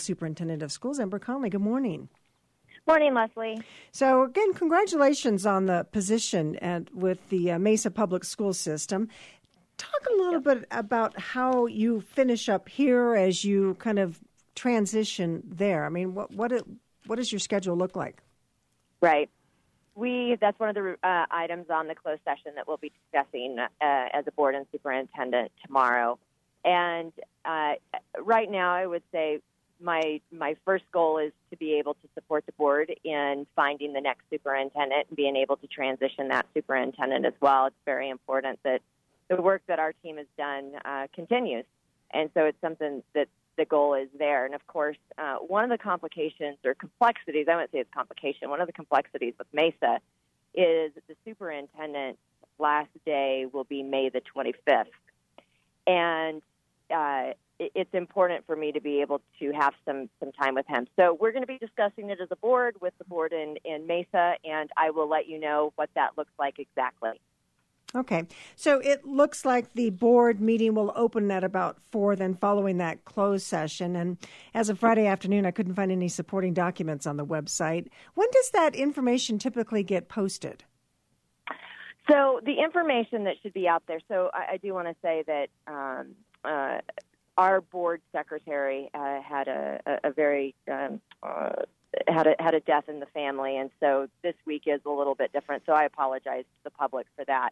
Superintendent of Schools, Ember Conley. Good morning. Morning, Leslie. So again, congratulations on the position with the Mesa Public School System. Talk a little bit about how you finish up here as you kind of transition there. I mean, what does your schedule look like? Right. That's one of the items on the closed session that we'll be discussing as a board and superintendent tomorrow. And right now, I would say my first goal is to be able to support the board in finding the next superintendent and being able to transition that superintendent as well. It's very important that the work that our team has done continues. And so it's something that the goal is there. And of course, one of the complications or complexities, I wouldn't say it's complication, one of the complexities with Mesa is the superintendent's last day will be May the 25th. And it's important for me to be able to have some time with him. So we're going to be discussing it as a board with the board in Mesa, and I will let you know what that looks like exactly. Okay. So it looks like the board meeting will open at about 4, then following that closed session. And as of Friday afternoon, I couldn't find any supporting documents on the website. When does that information typically get posted? So the information that should be out there, so I do want to say that our board secretary had a very had a death in the family, and so this week is a little bit different. So I apologize to the public for that.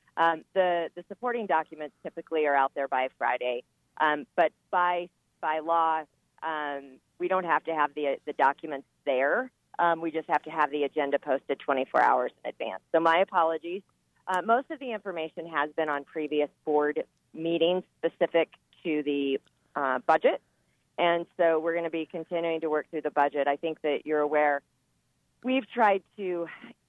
The supporting documents typically are out there by Friday, but by law, we don't have to have the documents there. We just have to have the agenda posted 24 hours in advance. So my apologies. Most of the information has been on previous board meetings specific to the budget, and so we're going to be continuing to work through the budget. I think that you're aware we've tried to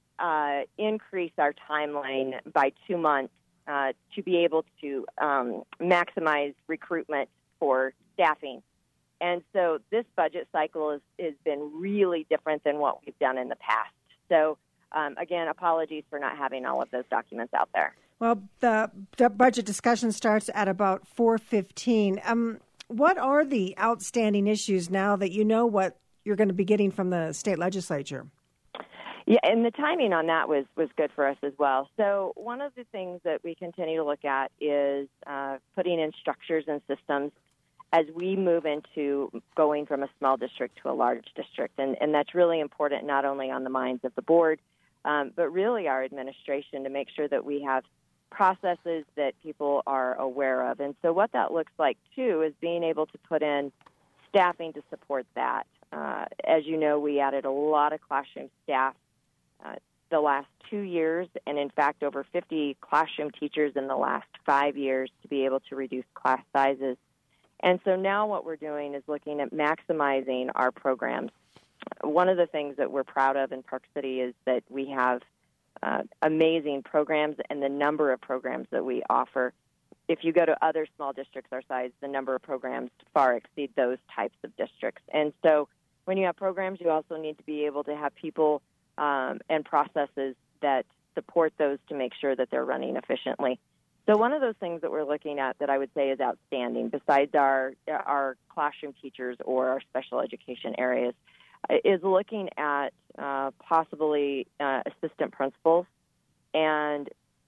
increase our timeline by 2 months to be able to maximize recruitment for staffing. And so this budget cycle has been really different than what we've done in the past. So, again, apologies for not having all of those documents out there. Well, the budget discussion starts at about 4:15. What are the outstanding issues now that you know what you're going to be getting from the state legislature? Yeah, and the timing on that was good for us as well. So one of the things that we continue to look at is putting in structures and systems as we move into going from a small district to a large district. And that's really important not only on the minds of the board, but really our administration to make sure that we have processes that people are aware of. And so what that looks like, too, is being able to put in staffing to support that. As you know, we added a lot of classroom staff the last 2 years, and in fact, over 50 classroom teachers in the last 5 years to be able to reduce class sizes. And so now what we're doing is looking at maximizing our programs. One of the things that we're proud of in Park City is that we have amazing programs, and the number of programs that we offer. If you go to other small districts our size, the number of programs far exceed those types of districts. And so when you have programs, you also need to be able to have people and processes that support those to make sure that they're running efficiently. So one of those things that we're looking at that I would say is outstanding, besides our classroom teachers or our special education areas, is looking at possibly assistant principals and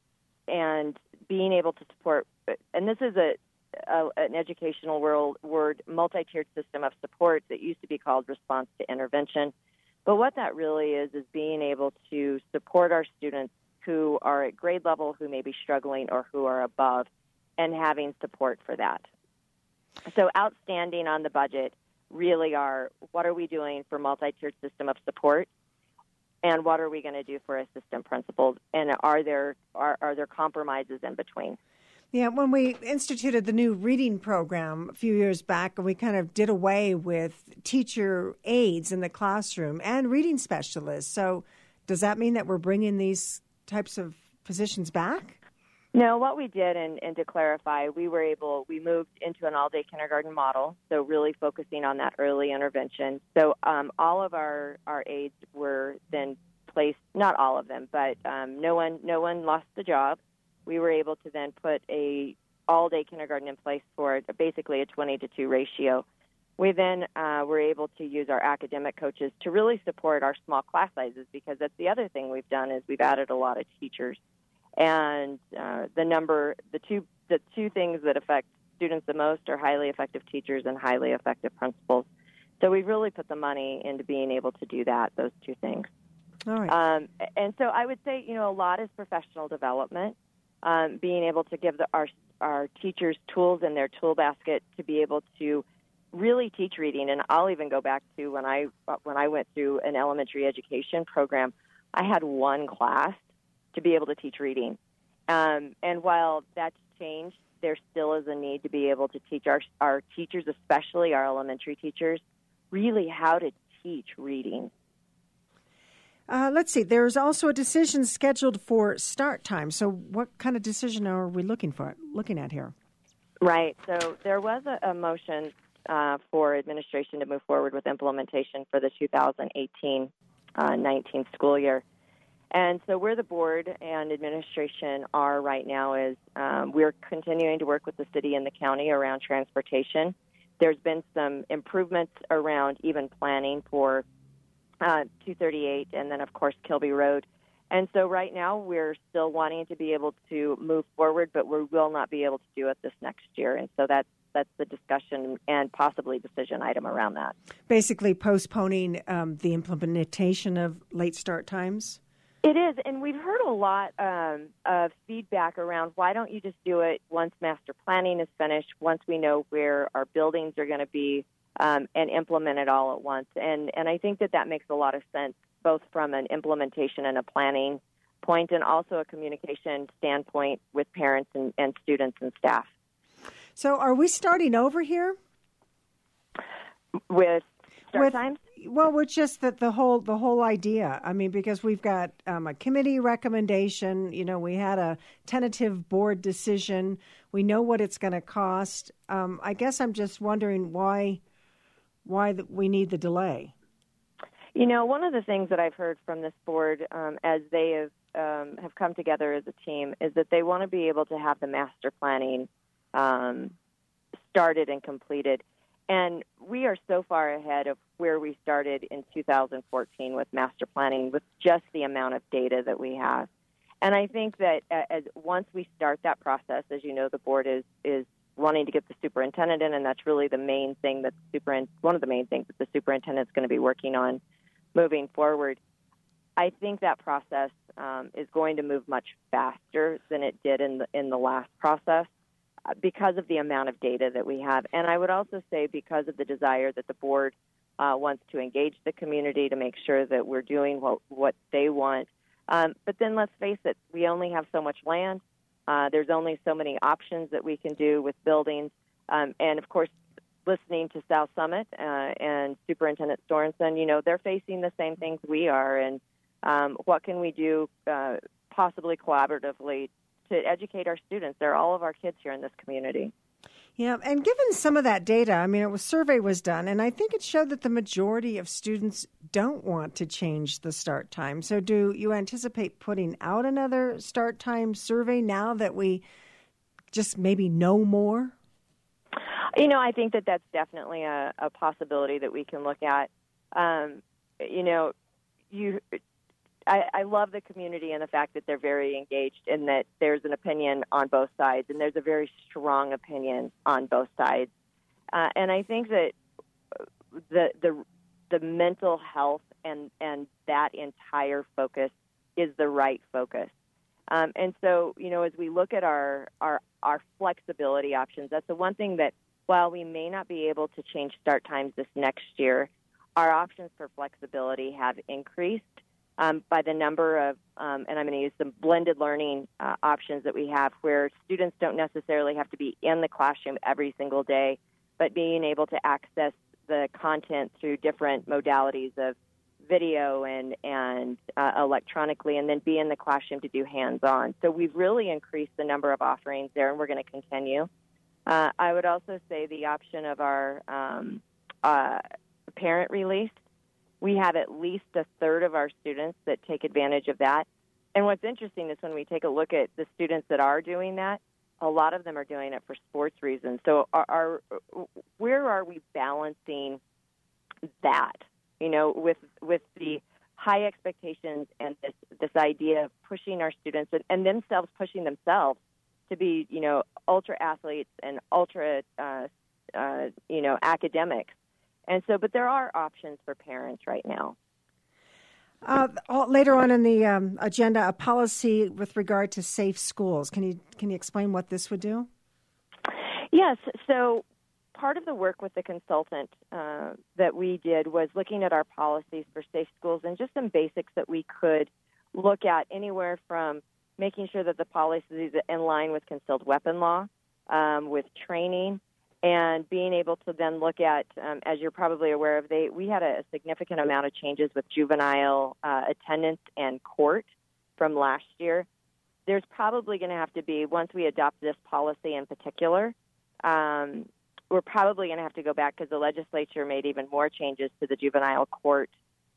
being able to support. And this is an educational word, multi-tiered system of support that used to be called response to intervention. But what that really is being able to support our students who are at grade level, who may be struggling, or who are above, and having support for that. So outstanding on the budget really are, what are we doing for multi-tiered system of support, and what are we going to do for assistant principals, and are there compromises in between? Yeah, when we instituted the new reading program a few years back, we kind of did away with teacher aides in the classroom and reading specialists. So does that mean that we're bringing these types of positions back? No, what we did, and to clarify, we moved into an all-day kindergarten model, so really focusing on that early intervention. So all of our aides were then placed, not all of them, but no one lost the job. We were able to then put a all-day kindergarten in place for basically a 20-to-2 ratio. We then were able to use our academic coaches to really support our small class sizes, because that's the other thing we've done is we've added a lot of teachers. And the two things that affect students the most are highly effective teachers and highly effective principals. So we've really put the money into being able to do that, those two things. All right. And so I would say, a lot is professional development, being able to give our teachers tools in their tool basket to be able to really teach reading. And I'll even go back to when I went through an elementary education program, I had one class to be able to teach reading. And while that's changed, there still is a need to be able to teach our teachers, especially our elementary teachers, really how to teach reading. Let's see. There's also a decision scheduled for start time. So what kind of decision are we looking at here? Right. So there was a motion for administration to move forward with implementation for the 2018-19 school year. And so where the board and administration are right now is we're continuing to work with the city and the county around transportation. There's been some improvements around even planning for 238 and then, of course, Kilby Road. And so right now we're still wanting to be able to move forward, but we will not be able to do it this next year. And so that's the discussion and possibly decision item around that. Basically postponing the implementation of late start times? It is, and we've heard a lot of feedback around why don't you just do it once master planning is finished, once we know where our buildings are going to be, and implement it all at once. And I think that makes a lot of sense, both from an implementation and a planning point and also a communication standpoint with parents and students and staff. So are we starting over here? With start times? Well, with just the whole idea. I mean, because we've got a committee recommendation. We had a tentative board decision. We know what it's going to cost. I guess I'm just wondering why we need the delay. One of the things that I've heard from this board as they have come together as a team is that they want to be able to have the master planning started and completed. And we are so far ahead of where we started in 2014 with master planning with just the amount of data that we have. And I think that once we start that process, as you know, the board is wanting to get the superintendent in, and that's really the main thing one of the main things that the superintendent is going to be working on moving forward. I think that process is going to move much faster than it did in the last process, because of the amount of data that we have. And I would also say because of the desire that the board wants to engage the community to make sure that we're doing what they want. But then let's face it, we only have so much land. There's only so many options that we can do with buildings. And, of course, listening to South Summit and Superintendent Sorensen, they're facing the same things we are. And what can we do possibly collaboratively to educate our students? They're all of our kids here in this community. Yeah, and given some of that data, a survey was done, and I think it showed that the majority of students don't want to change the start time. So do you anticipate putting out another start time survey now that we just maybe know more? I think that's definitely a possibility that we can look at. I love the community and the fact that they're very engaged and that there's an opinion on both sides, and there's a very strong opinion on both sides. And I think that the mental health and that entire focus is the right focus. And so, as we look at our flexibility options, that's the one thing that while we may not be able to change start times this next year, our options for flexibility have increased. By the number of, and I'm going to use some blended learning options that we have where students don't necessarily have to be in the classroom every single day, but being able to access the content through different modalities of video and electronically, and then be in the classroom to do hands-on. So we've really increased the number of offerings there, and we're going to continue. I would also say the option of our parent release. We have at least a third of our students that take advantage of that. And what's interesting is when we take a look at the students that are doing that, A lot of them are doing it for sports reasons. So where are we balancing that, with the high expectations and this idea of pushing our students and themselves pushing themselves to be, ultra athletes and ultra, academics. And so, but there are options for parents right now. Later on in the agenda, a policy with regard to safe schools. Can you explain what this would do? Yes. So part of the work with the consultant that we did was looking at our policies for safe schools and just some basics that we could look at, anywhere from making sure that the policies are in line with concealed weapon law, with training, and being able to then look at, as you're probably aware of, we had a significant amount of changes with juvenile attendance and court from last year. There's probably going to have to be, once we adopt this policy in particular, we're probably going to have to go back because the legislature made even more changes to the juvenile court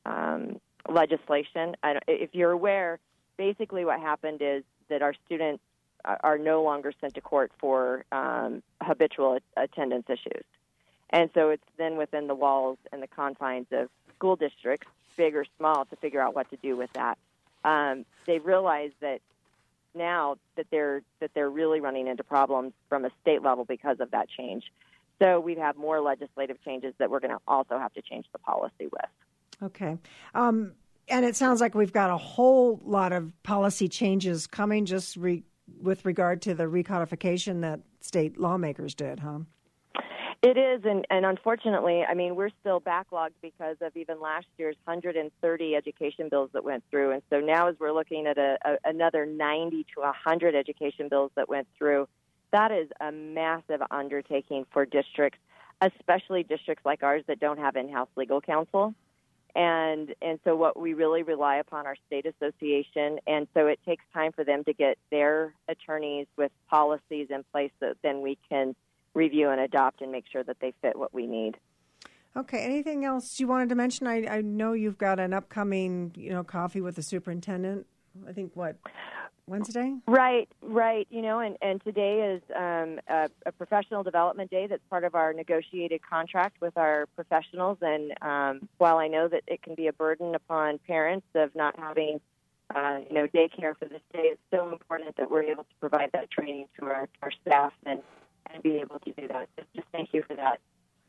legislation. If you're aware, basically what happened is that our students are no longer sent to court for habitual attendance issues. And so it's then within the walls and the confines of school districts, big or small, to figure out what to do with that. They realize that now that they're really running into problems from a state level because of that change. So we have more legislative changes that we're going to also have to change the policy with. Okay. And it sounds like we've got a whole lot of policy changes coming just with regard to the recodification that state lawmakers did, huh? It is, and unfortunately, we're still backlogged because of even last year's 130 education bills that went through. And so now as we're looking at another 90 to 100 education bills that went through, that is a massive undertaking for districts, especially districts like ours that don't have in-house legal counsel. And so what we really rely upon our state association, and so it takes time for them to get their attorneys with policies in place that then we can review and adopt and make sure that they fit what we need. Okay. Anything else you wanted to mention? I know you've got an upcoming, coffee with the superintendent. I think, Wednesday? Right. And today is a professional development day that's part of our negotiated contract with our professionals. And while I know that it can be a burden upon parents of not having, daycare for this day, it's so important that we're able to provide that training to our staff and be able to do that. Just thank you for that.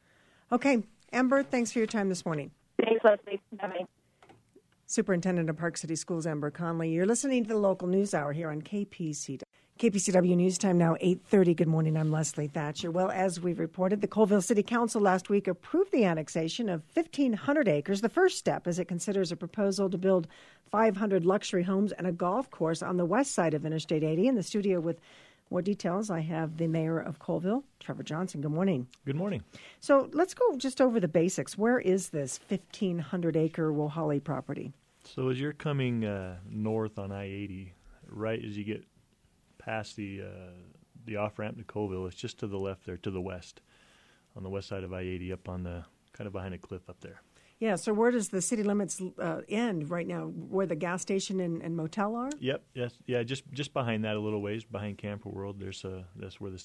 Okay. Amber, thanks for your time this morning. Thanks, Leslie. Bye-bye. Superintendent of Park City Schools, Amber Conley. You're listening to the Local News Hour here on KPCW. KPCW News Time now, 8:30. Good morning. I'm Leslie Thatcher. Well, as we reported, the Colville City Council last week approved the annexation of 1,500 acres, the first step as it considers a proposal to build 500 luxury homes and a golf course on the west side of Interstate 80. In the studio with more details, I have the mayor of Colville, Trevor Johnson. Good morning. Good morning. So let's go just over the basics. Where is this 1,500-acre Wohali property? So as you're coming north on I-80, right as you get past the off-ramp to Colville, it's just to the left there, to the west, on the west side of I-80, up on the kind of behind a cliff up there. Yeah, so where does the city limits end right now, where the gas station and motel are? Yep, yes, yeah, just behind that a little ways, behind Camper World, that's where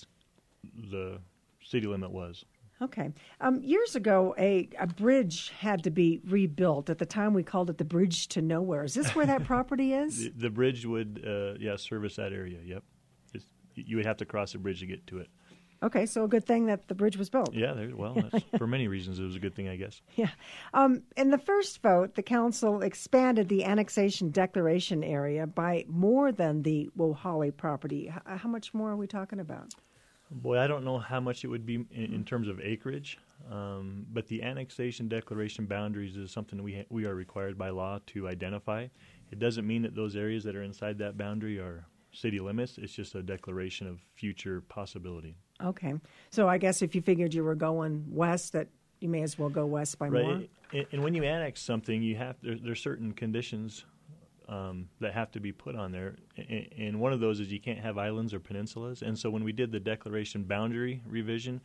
the city limit was. Okay. Years ago, a bridge had to be rebuilt. At the time, we called it the Bridge to Nowhere. Is this where that property is? The bridge would, service that area, yep. You would have to cross the bridge to get to it. Okay, so a good thing that the bridge was built. Yeah, for many reasons it was a good thing, I guess. Yeah. In the first vote, the council expanded the annexation declaration area by more than the Wohali property. How much more are we talking about? Boy, I don't know how much it would be in terms of acreage, but the annexation declaration boundaries is something we are required by law to identify. It doesn't mean that those areas that are inside that boundary are city limits. It's just a declaration of future possibility. Okay. So I guess if you figured you were going west, that you may as well go west by more. And when you annex something, there's certain conditions that have to be put on there. And one of those is you can't have islands or peninsulas. And so when we did the declaration boundary revision,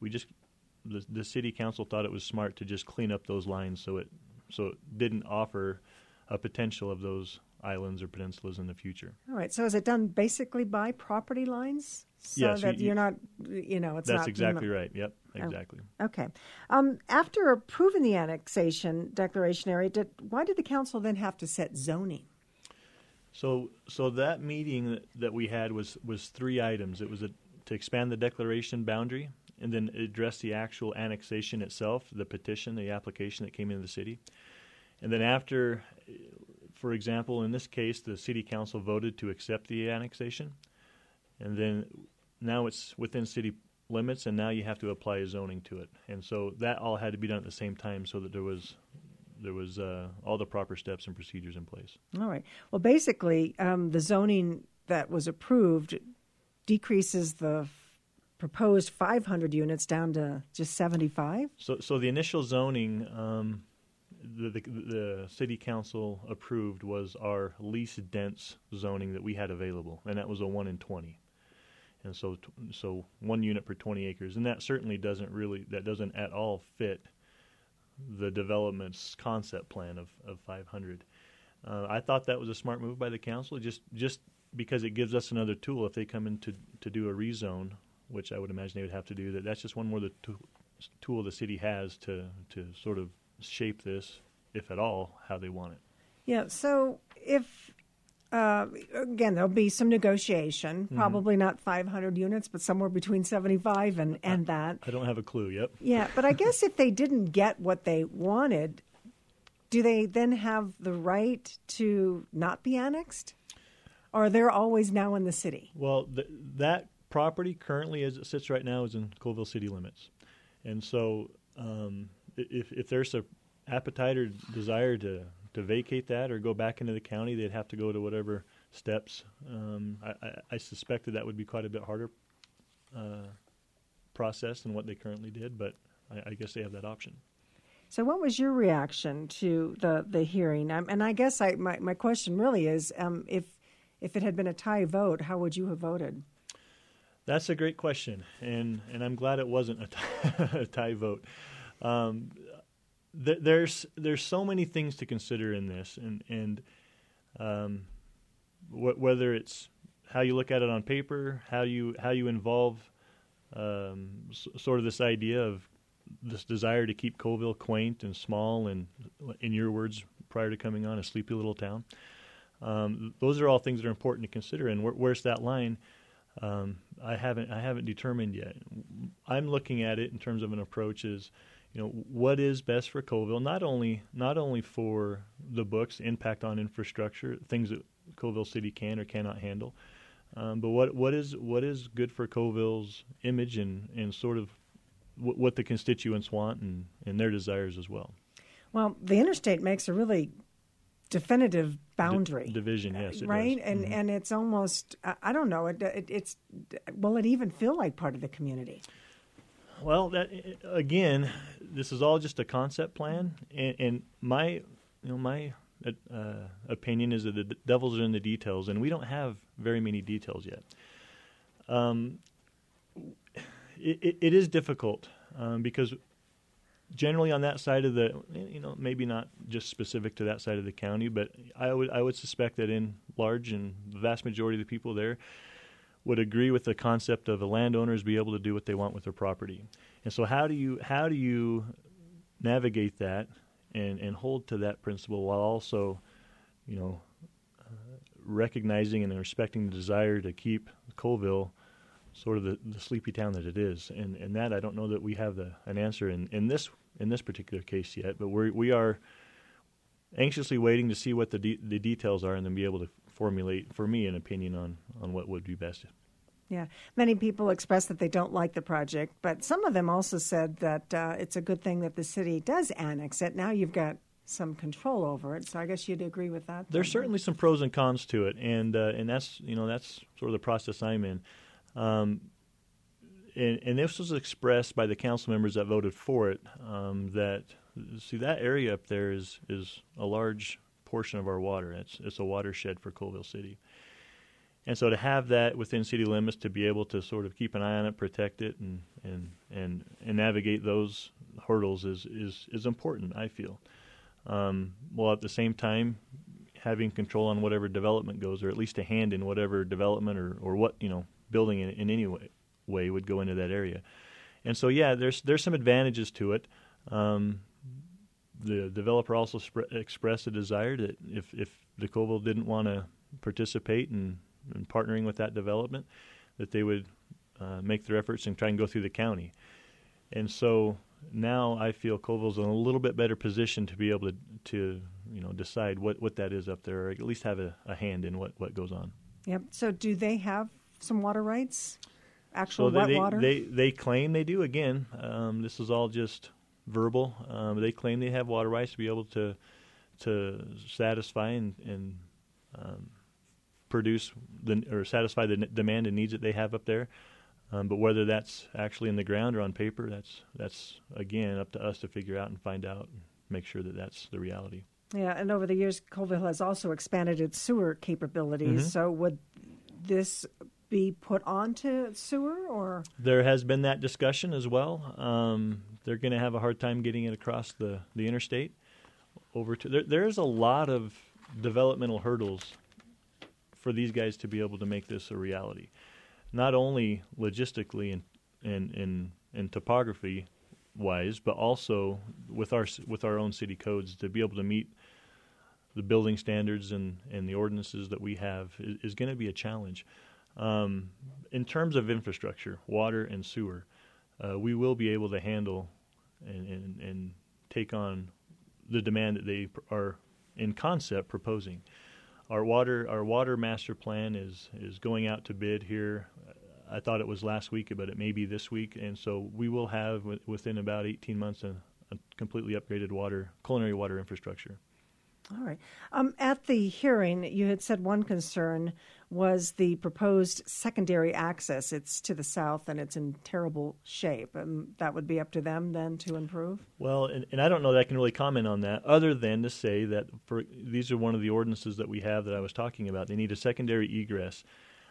the city council thought it was smart to just clean up those lines so it didn't offer a potential of those islands or peninsulas in the future. All right. So is it done basically by property lines? So Yes, that you're not, it's that's not. exactly right. Yep, exactly. Okay. After approving the annexation declaration area, why did the council then have to set zoning? So that meeting that we had was 3 items. It was to expand the declaration boundary, and then address the actual annexation itself, the petition, the application that came into the city. And then after, for example, in this case, the city council voted to accept the annexation. And then now it's within city limits, and now you have to apply a zoning to it. And so that all had to be done at the same time so that there was all the proper steps and procedures in place. All right. Well, basically, the zoning that was approved decreases the proposed 500 units down to just 75? So the initial zoning the city council approved was our least dense zoning that we had available, and that was a 1 in 20. And so 1 unit per 20 acres, and that certainly doesn't at all fit the development's concept plan of 500. I thought that was a smart move by the council, just because it gives us another tool if they come in to do a rezone, which I would imagine they would have to do. That's just one more tool the city has to sort of shape this, if at all, how they want it. Yeah. So if again, there'll be some negotiation, probably not 500 units, but somewhere between 75 and that. I don't have a clue. Yep. Yeah, but I guess if they didn't get what they wanted, do they then have the right to not be annexed? Or they're always now in the city? Well, that property currently, as it sits right now, is in Colville city limits. And so if there's an appetite or desire to vacate that or go back into the county, they'd have to go to whatever steps. I suspected that would be quite a bit harder process than what they currently did, but I guess they have that option. So what was your reaction to the hearing? And I guess my question really is, if it had been a tie vote, how would you have voted? That's a great question, and I'm glad it wasn't a tie vote. There's so many things to consider in this, and whether it's how you look at it on paper, how you involve sort of this idea of this desire to keep Colville quaint and small, and in your words, prior to coming on, a sleepy little town. Those are all things that are important to consider. And where's that line? I haven't determined yet. I'm looking at it in terms of an approach is, what is best for Colville, not only for the books, impact on infrastructure, things that Colville City can or cannot handle, but what is good for Colville's image and sort of what the constituents want and their desires as well. Well, the interstate makes a really definitive boundary. Division, yes, it right? does. And it's almost, I don't know, it's will it even feel like part of the community? Well, again, this is all just a concept plan, and my opinion is that the devil's are in the details, and we don't have very many details yet. It is difficult because generally on that side of the, maybe not just specific to that side of the county, but I would suspect that in large and the vast majority of the people there would agree with the concept of the landowners be able to do what they want with their property. And so how do you navigate that and hold to that principle while also, recognizing and respecting the desire to keep Colville sort of the sleepy town that it is. And that I don't know that we have an answer in this particular case yet, but we are anxiously waiting to see what the details are and then be able to formulate, for me, an opinion on what would be best. Yeah. Many people express that they don't like the project, but some of them also said that it's a good thing that the city does annex it. Now you've got some control over it, so I guess you'd agree with that. There's certainly some pros and cons to it, and that's sort of the process I'm in. And this was expressed by the council members that voted for it, that area up there is a large portion of our water. It's a watershed for Colville City. And so to have that within city limits, to be able to sort of keep an eye on it, protect it, and navigate those hurdles is important, I feel. While at the same time having control on whatever development goes, or at least a hand in whatever development or what building in any way would go into that area. And so there's some advantages to it. The developer also expressed a desire that if the Colville didn't want to participate in partnering with that development, that they would make their efforts and try and go through the county. And so now I feel Colville's in a little bit better position to be able to decide what that is up there, or at least have a hand in what goes on. Yep. So do they have some water rights? Actual So wet water? They claim they do. Again, this is all just verbal. They claim they have water rights to be able to satisfy and produce or satisfy the demand and needs that they have up there. But whether that's actually in the ground or on paper, that's again up to us to figure out and find out and make sure that that's the reality. Yeah, and over the years, Colville has also expanded its sewer capabilities. Mm-hmm. So would this be put onto sewer, or? There has been that discussion as well. They're going to have a hard time getting it across the interstate over to. There's a lot of developmental hurdles for these guys to be able to make this a reality, not only logistically and topography wise, but also with our own city codes to be able to meet the building standards and the ordinances that we have is going to be a challenge. In terms of infrastructure, water and sewer, we will be able to handle and take on the demand that they are in concept proposing. Our water master plan is going out to bid here. I thought it was last week, but it may be this week, and so we will have within about 18 months a completely upgraded culinary water infrastructure. All right. At the hearing, you had said one concern was the proposed secondary access. It's to the south, and it's in terrible shape. That would be up to them then to improve? Well, and I don't know that I can really comment on that, other than to say that these are one of the ordinances that we have that I was talking about. They need a secondary egress.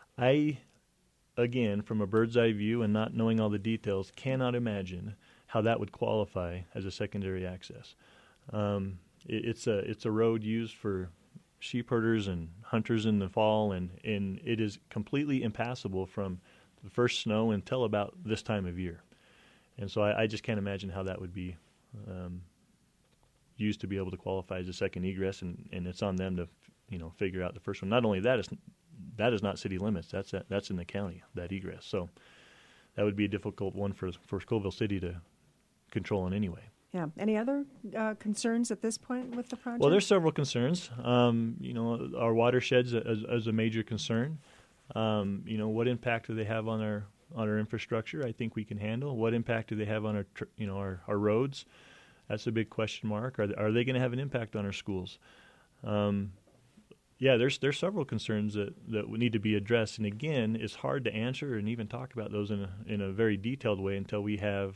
Again, from a bird's eye view and not knowing all the details, cannot imagine how that would qualify as a secondary access. It's a road used for sheep herders and hunters in the fall, and it is completely impassable from the first snow until about this time of year. And so I just can't imagine how that would be used to be able to qualify as a second egress, and it's on them to figure out the first one. Not only that is not city limits. That's in the county, that egress. So that would be a difficult one for Colville City to control in any way. Yeah. Any other concerns at this point with the project? Well, there's several concerns. Our watersheds as a major concern. What impact do they have on our infrastructure? I think we can handle. What impact do they have on our roads? That's a big question mark. Are they going to have an impact on our schools? There's several concerns that need to be addressed, and again, it's hard to answer and even talk about those in a very detailed way until we have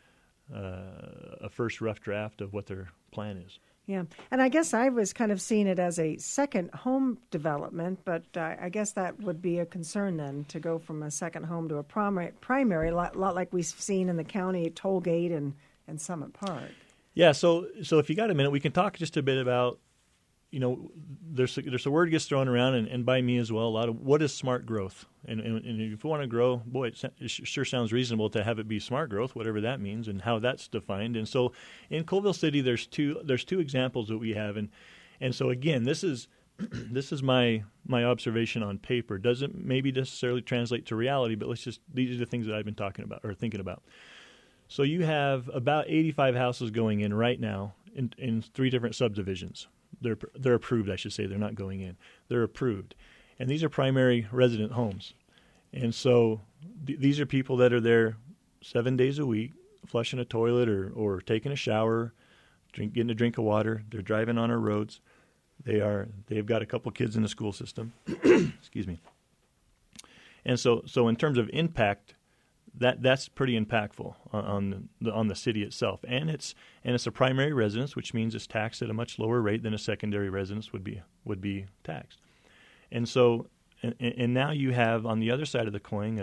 a first rough draft of what their plan is. Yeah, and I guess I was kind of seeing it as a second home development, but I guess that would be a concern then, to go from a second home to a primary, a lot like we've seen in the county Tollgate and Summit Park. Yeah, so if you got a minute, we can talk just a bit about, there's a word gets thrown around, and by me as well, a lot of what is smart growth. And if we want to grow, boy, it sure sounds reasonable to have it be smart growth, whatever that means, and how that's defined. And so in Colville City, there's two examples that we have, and so again, this is my observation on paper. Doesn't maybe necessarily translate to reality, but these are the things that I've been talking about or thinking about. So you have about 85 houses going in right now in three different subdivisions. They're approved, I should say. They're not going in. They're approved. And these are primary resident homes. And so these are people that are there 7 days a week, flushing a toilet or taking a shower, getting a drink of water. They're driving on our roads. They've got a couple kids in the school system. Excuse me. And so in terms of impact, that's pretty impactful on the city itself, and it's a primary residence, which means it's taxed at a much lower rate than a secondary residence would be taxed. And so, and now you have on the other side of the coin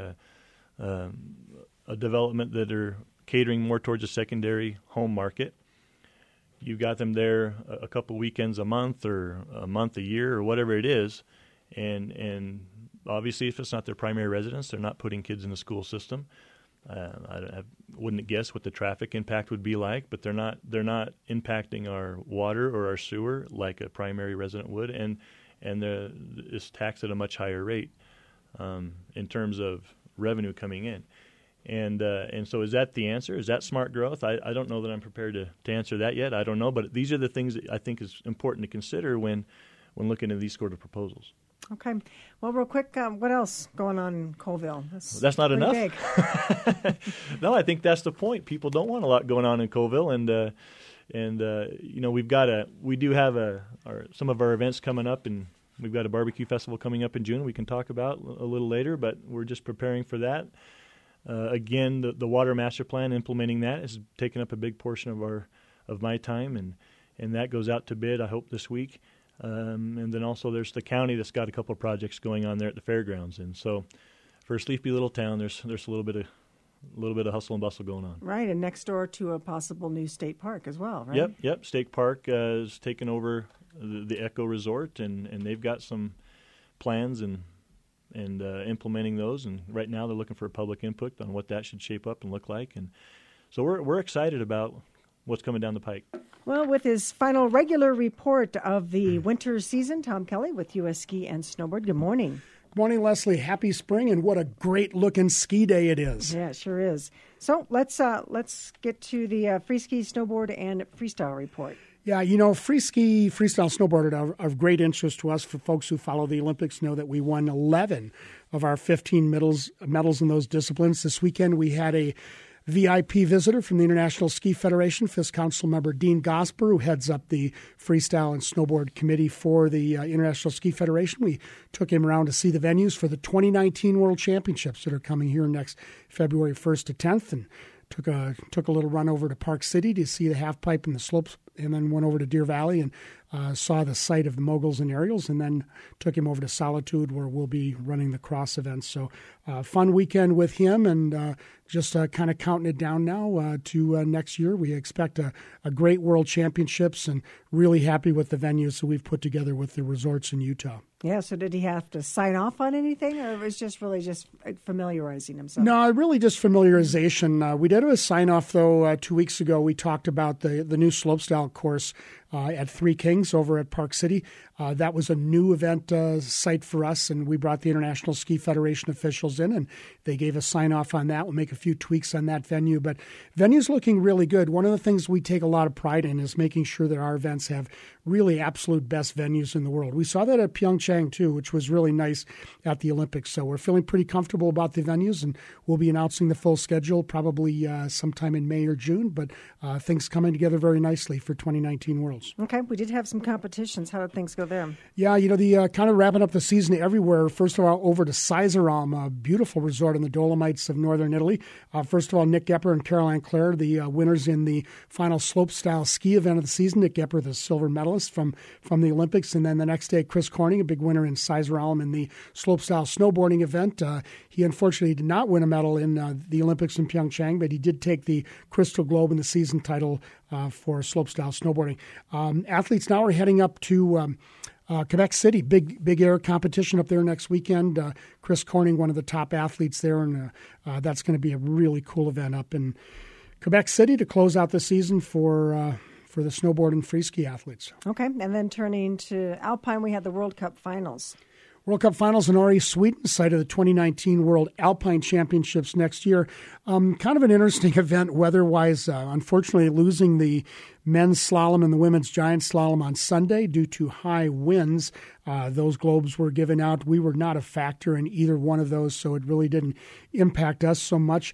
a development that are catering more towards a secondary home market, you've got them there a couple weekends a month or a month a year or whatever it is, and obviously if it's not their primary residence, they're not putting kids in the school system. I wouldn't guess what the traffic impact would be like, but they're not impacting our water or our sewer like a primary resident would, and it's taxed at a much higher rate in terms of revenue coming in. And so is that the answer? Is that smart growth? I don't know that I'm prepared to answer that yet. I don't know, but these are the things that I think is important to consider when looking at these sort of proposals. Okay. Well, real quick, what else going on in Colville? That's not enough. Big. No, I think that's the point. People don't want a lot going on in Colville, and we do have some of our events coming up, and we've got a barbecue festival coming up in June. We can talk about a little later, but we're just preparing for that. Again, the water master plan, implementing that has taken up a big portion of my time, and that goes out to bid, I hope, this week. And then also there's the county that's got a couple of projects going on there at the fairgrounds, and so for a sleepy little town, there's a little bit of hustle and bustle going on. Right, and next door to a possible new state park as well, right? Yep. State Park has taken over the Echo Resort, and they've got some plans and implementing those. And right now they're looking for public input on what that should shape up and look like. And so we're excited about what's coming down the pike. Well, with his final regular report of the winter season, Tom Kelly with U.S. Ski and Snowboard. Good morning. Good morning, Leslie. Happy spring, and what a great-looking ski day it is. Yeah, it sure is. So let's get to the free ski, snowboard, and freestyle report. Yeah, free ski, freestyle snowboard are of great interest to us. For folks who follow the Olympics know that we won 11 of our 15 medals in those disciplines. This weekend we had a VIP visitor from the International Ski Federation, FIS Council member Dean Gosper, who heads up the freestyle and snowboard committee for the International Ski Federation. We took him around to see the venues for the 2019 World Championships that are coming here next February 1st to 10th, and took a little run over to Park City to see the half pipe and the slopes, and then went over to Deer Valley and saw the site of the moguls and aerials, and then took him over to Solitude, where we'll be running the cross events. So fun weekend with him, and just kind of counting it down now to next year. We expect a great World Championships, and really happy with the venues that we've put together with the resorts in Utah. Yeah, so did he have to sign off on anything, or it was just really just familiarizing himself? No, really just familiarization. We did a sign-off, though, 2 weeks ago. We talked about the new slopestyle course at Three Kings over at Park City. That was a new event site for us, and we brought the International Ski Federation officials in, and they gave a sign-off on that. We'll make a few tweaks on that venue, but venue's looking really good. One of the things we take a lot of pride in is making sure that our events have really absolute best venues in the world. We saw that at Pyeongchang, too, which was really nice at the Olympics. So we're feeling pretty comfortable about the venues, and we'll be announcing the full schedule probably sometime in May or June, but things coming together very nicely for 2019 Worlds. Okay, we did have some competitions. How did things go there? Yeah, the kind of wrapping up the season everywhere. First of all, over to Sizeram, a beautiful resort in the Dolomites of northern Italy. First of all, Nick Gepper and Caroline Clare, the winners in the final slopestyle ski event of the season. Nick Gepper, the silver medalist from the Olympics. And then the next day, Chris Corning, a big winner in Sizeram in the slopestyle snowboarding event. He unfortunately did not win a medal in the Olympics in Pyeongchang, but he did take the Crystal Globe in the season title for slopestyle snowboarding. Athletes now are heading up to Quebec City, big air competition up there next weekend. Chris Corning, one of the top athletes there, and that's going to be a really cool event up in Quebec City to close out the season for the snowboard and free ski athletes. Okay, and then turning to Alpine, we had the World Cup finals. World Cup finals in Ori, Sweden, site of the 2019 World Alpine Championships next year. Kind of an interesting event weather-wise. Unfortunately, losing the men's slalom and the women's giant slalom on Sunday due to high winds. Those globes were given out. We were not a factor in either one of those, so it really didn't impact us so much.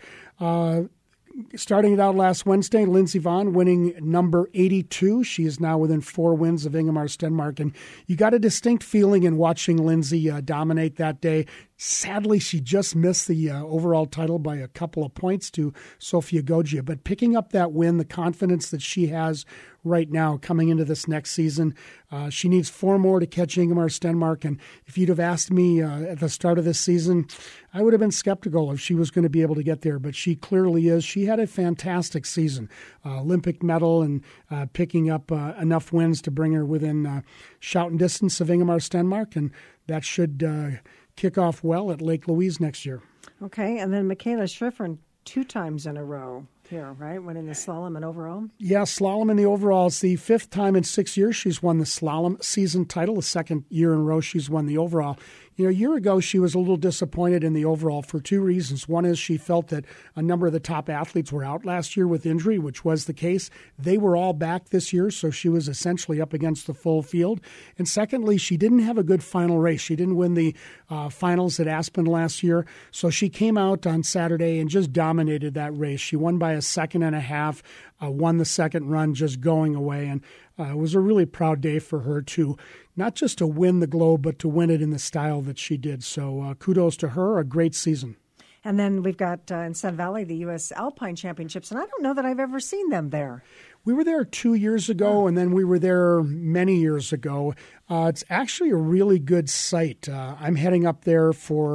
Starting it out last Wednesday, Lindsey Vonn winning number 82. She is now within 4 wins of Ingemar Stenmark. And you got a distinct feeling in watching Lindsey dominate that day. Sadly, she just missed the overall title by a couple of points to Sofia Goggia. But picking up that win, the confidence that she has right now coming into this next season. She needs 4 more to catch Ingemar Stenmark. And if you'd have asked me at the start of this season, I would have been skeptical if she was going to be able to get there. But she clearly is. She had a fantastic season. Olympic medal and picking up enough wins to bring her within shouting distance of Ingemar Stenmark. And that should kick off well at Lake Louise next year. Okay, and then Michaela Schifrin 2 times in a row here, right? Winning the slalom and overall? Yeah, slalom and the overall. It's the 5th time in 6 years she's won the slalom season title. The 2nd year in a row she's won the overall. You know, a year ago she was a little disappointed in the overall for 2 reasons. One is she felt that a number of the top athletes were out last year with injury, which was the case. They were all back this year, so she was essentially up against the full field. And secondly, she didn't have a good final race. She didn't win the finals at Aspen last year, so she came out on Saturday and just dominated that race. She won by a second and a half, won the second run just going away, and it was a really proud day for her to not just to win the Globe, but to win it in the style that she did. So kudos to her, a great season. And then we've got in Sun Valley the U.S. Alpine Championships, and I don't know that I've ever seen them there. We were there 2 years ago, and then we were there many years ago. It's actually a really good site. I'm heading up there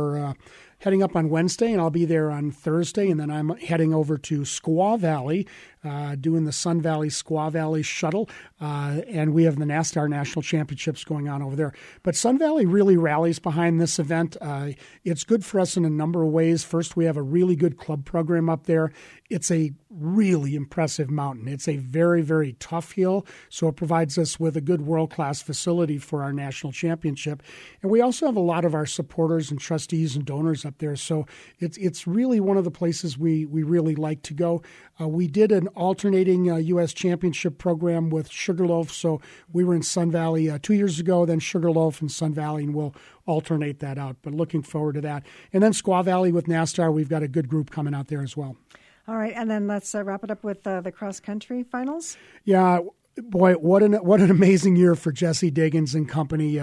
heading up on Wednesday, and I'll be there on Thursday, and then I'm heading over to Squaw Valley, doing the Sun Valley Squaw Valley shuttle, and we have the NASCAR National Championships going on over there. But Sun Valley really rallies behind this event. It's good for us in a number of ways. First, we have a really good club program up there. It's a really impressive mountain. It's a very, very tough hill, so it provides us with a good world-class facility for our national championship. And we also have a lot of our supporters and trustees and donors up there, so it's really one of the places we really like to go. We did an alternating U.S. championship program with Sugarloaf, so we were in Sun Valley 2 years ago, then Sugarloaf and Sun Valley, and we'll alternate that out. But looking forward to that. And then Squaw Valley with NASCAR, we've got a good group coming out there as well. All right, and then let's wrap it up with the cross-country finals. Yeah, boy, what an amazing year for Jessie Diggins and company.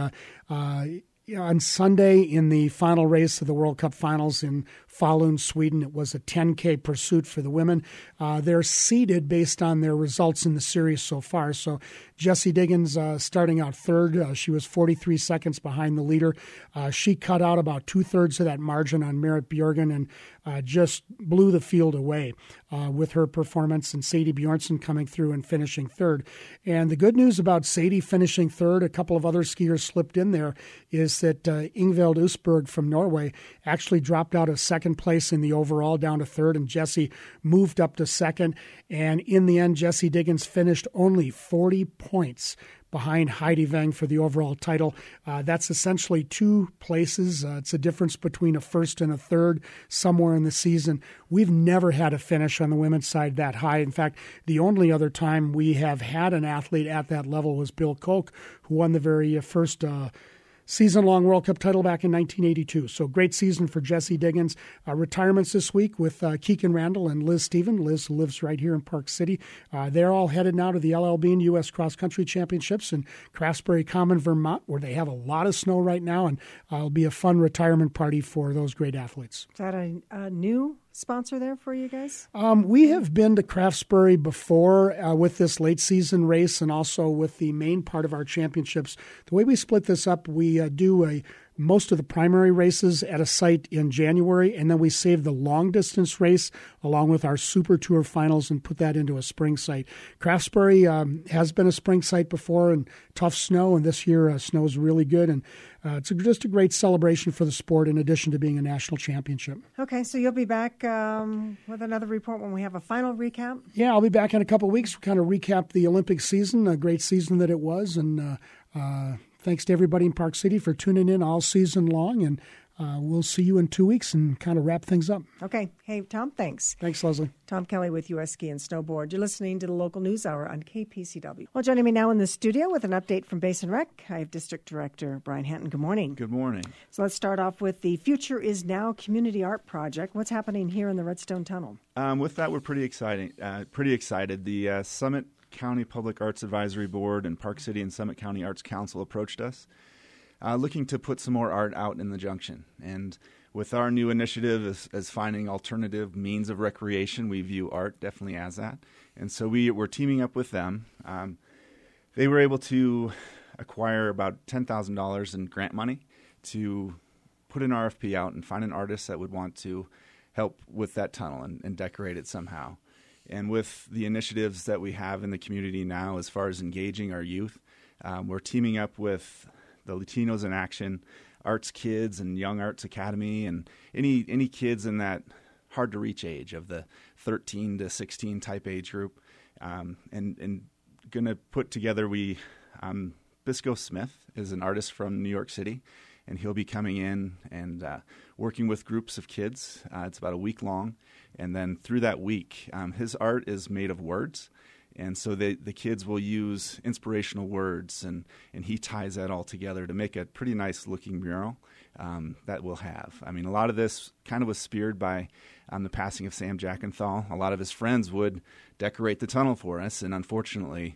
On Sunday in the final race of the World Cup Finals in Falun, Sweden, it was a 10K pursuit for the women. They're seeded based on their results in the series so far. So Jessie Diggins starting out third. She was 43 seconds behind the leader. She cut out about 2/3 of that margin on Merritt Bjorgen and just blew the field away with her performance, and Sadie Bjornsson coming through and finishing third. And the good news about Sadie finishing third, a couple of other skiers slipped in there, is that Ingvild Usberg from Norway actually dropped out of second place in the overall down to third, and Jessie moved up to second. And in the end, Jessie Diggins finished only 40 points behind Heidi Weng for the overall title. That's essentially 2 places. It's a difference between a first and a third somewhere in the season. We've never had a finish on the women's side that high. In fact, the only other time we have had an athlete at that level was Bill Koch, who won the very first season-long World Cup title back in 1982. So great season for Jessie Diggins. Retirements this week with Keegan Randall and Liz Steven. Liz lives right here in Park City. They're all headed now to the LLB and U.S. Cross Country Championships in Craftsbury Common, Vermont, where they have a lot of snow right now, and it'll be a fun retirement party for those great athletes. Is that a new sponsor there for you guys? We have been to Craftsbury before with this late season race and also with the main part of our championships. The way we split this up, we do most of the primary races at a site in January, and then we save the long-distance race along with our Super Tour finals and put that into a spring site. Craftsbury has been a spring site before, and tough snow, and this year snow is really good, and it's just a great celebration for the sport in addition to being a national championship. Okay, so you'll be back with another report when we have a final recap? Yeah, I'll be back in a couple of weeks to kind of recap the Olympic season, a great season that it was, and thanks to everybody in Park City for tuning in all season long, and we'll see you in 2 weeks and kind of wrap things up. Okay. Hey, Tom, thanks. Thanks, Leslie. Tom Kelly with U.S. Ski and Snowboard. You're listening to the Local News Hour on KPCW. Well, joining me now in the studio with an update from Basin Rec, I have District Director Brian Hanton. Good morning. Good morning. So let's start off with the Future is Now Community Art Project. What's happening here in the Redstone Tunnel? With that, we're pretty excited. The Summit County Public Arts Advisory Board and Park City and Summit County Arts Council approached us looking to put some more art out in the junction. And with our new initiative as finding alternative means of recreation, we view art definitely as that. And so we're teaming up with them. They were able to acquire about $10,000 in grant money to put an RFP out and find an artist that would want to help with that tunnel and decorate it somehow. And with the initiatives that we have in the community now as far as engaging our youth, we're teaming up with the Latinos in Action, Arts Kids and Young Arts Academy, and any kids in that hard-to-reach age of the 13 to 16 type age group. And going to put together, Bisco Smith is an artist from New York City, and he'll be coming in and working with groups of kids. It's about a week long. And then through that week, his art is made of words. And so the kids will use inspirational words, and he ties that all together to make a pretty nice-looking mural that we'll have. I mean, a lot of this kind of was speared by the passing of Sam Jackenthal. A lot of his friends would decorate the tunnel for us, and unfortunately,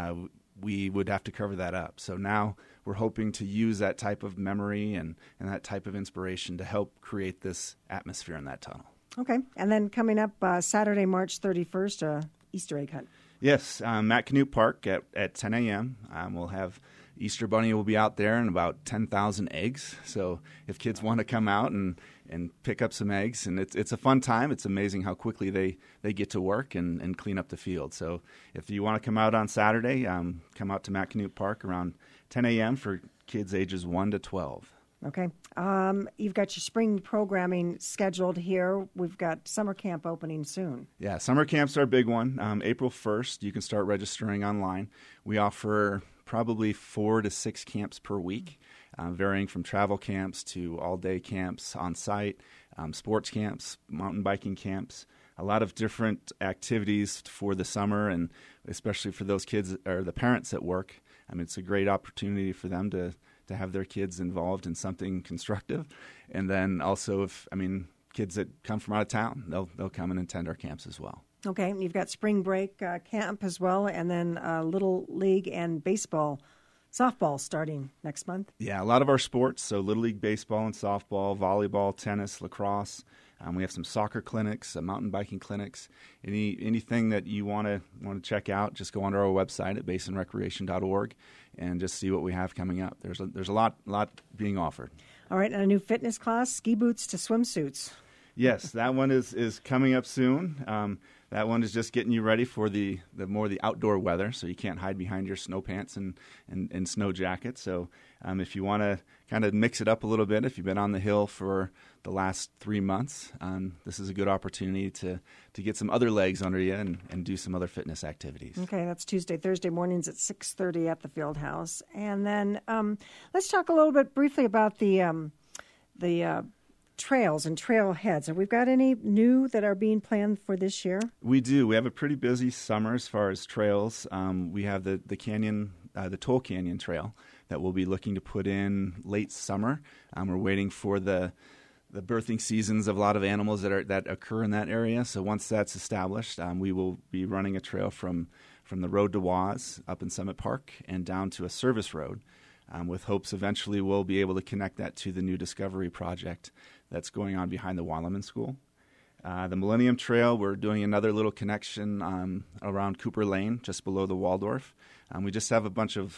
we would have to cover that up. So now we're hoping to use that type of memory and that type of inspiration to help create this atmosphere in that tunnel. Okay. And then coming up Saturday, March 31st, Easter egg hunt. Yes, Matt-Canute Park at 10 a.m. We'll have Easter Bunny will be out there and about 10,000 eggs. So if kids want to come out and pick up some eggs, and it's a fun time. It's amazing how quickly they get to work and clean up the field. So if you want to come out on Saturday, come out to Matt-Canute Park around 10 a.m. for kids ages 1 to 12. Okay. You've got your spring programming scheduled here. We've got summer camp opening soon. Yeah, summer camp's our big one. April 1st, you can start registering online. We offer probably 4 to 6 camps per week, varying from travel camps to all-day camps on site, sports camps, mountain biking camps, a lot of different activities for the summer, and especially for those kids or the parents at work. I mean, it's a great opportunity for them to have their kids involved in something constructive. And then also, kids that come from out of town, they'll come and attend our camps as well. Okay, and you've got spring break camp as well, and then Little League and baseball, softball starting next month. Yeah, a lot of our sports, so Little League baseball and softball, volleyball, tennis, lacrosse. We have some soccer clinics, mountain biking clinics. Anything that you want to check out, just go onto our website at basinrecreation.org and just see what we have coming up. There's a lot being offered. All right, and a new fitness class, ski boots to swimsuits. Yes, that one is coming up soon. That one is just getting you ready for the outdoor weather, so you can't hide behind your snow pants and snow jackets. So if you want to kind of mix it up a little bit, if you've been on the hill for the last 3 months, this is a good opportunity to get some other legs under you and do some other fitness activities. Okay, that's Tuesday, Thursday mornings at 6:30 at the Field House. And then let's talk a little bit briefly about the trails and trailheads. Have we got any new that are being planned for this year? We do. We have a pretty busy summer as far as trails. We have the canyon, the Toll Canyon Trail that we'll be looking to put in late summer. We're waiting for the birthing seasons of a lot of animals that occur in that area. So once that's established, we will be running a trail from the road to Waz up in Summit Park and down to a service road. With hopes eventually we'll be able to connect that to the new Discovery project that's going on behind the Wallaman School. The Millennium Trail, we're doing another little connection around Cooper Lane, just below the Waldorf. We just have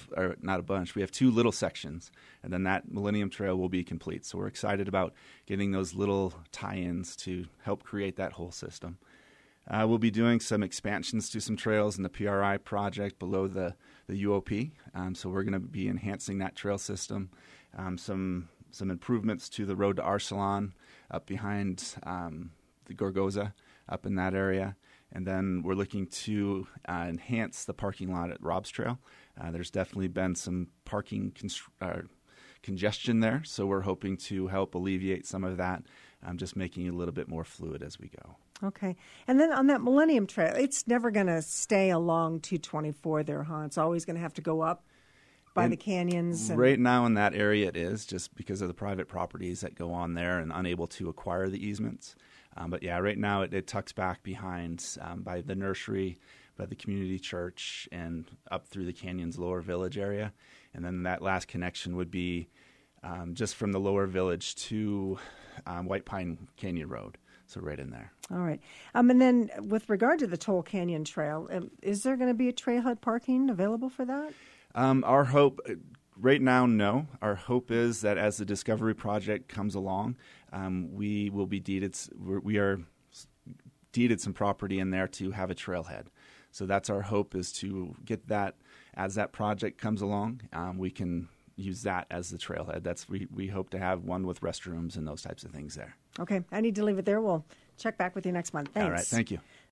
we have 2 little sections, and then that Millennium Trail will be complete. So we're excited about getting those little tie-ins to help create that whole system. We'll be doing some expansions to some trails in the PRI project below the UOP. So we're going to be enhancing that trail system. Some improvements to the road to Arsalan up behind the Gorgoza up in that area. And then we're looking to enhance the parking lot at Rob's Trail. There's definitely been some parking congestion there, so we're hoping to help alleviate some of that, just making it a little bit more fluid as we go. Okay. And then on that Millennium Trail, it's never going to stay along 224 there, huh? It's always going to have to go up by the canyons. Right now in that area it is, just because of the private properties that go on there and unable to acquire the easements. But yeah, right now it tucks back behind by the nursery, by the community church, and up through the canyon's lower village area. And then that last connection would be just from the lower village to White Pine Canyon Road. So right in there. All right. And then with regard to the Toll Canyon Trail, is there going to be a trailhead parking available for that? Our hope, right now, no. Our hope is that as the Discovery Project comes along, we will be deeded. We are deeded some property in there to have a trailhead. So that's our hope, is to get that as that project comes along. We can use that as the trailhead. We hope to have one with restrooms and those types of things there. Okay, I need to leave it there. We'll check back with you next month. Thanks. All right, thank you.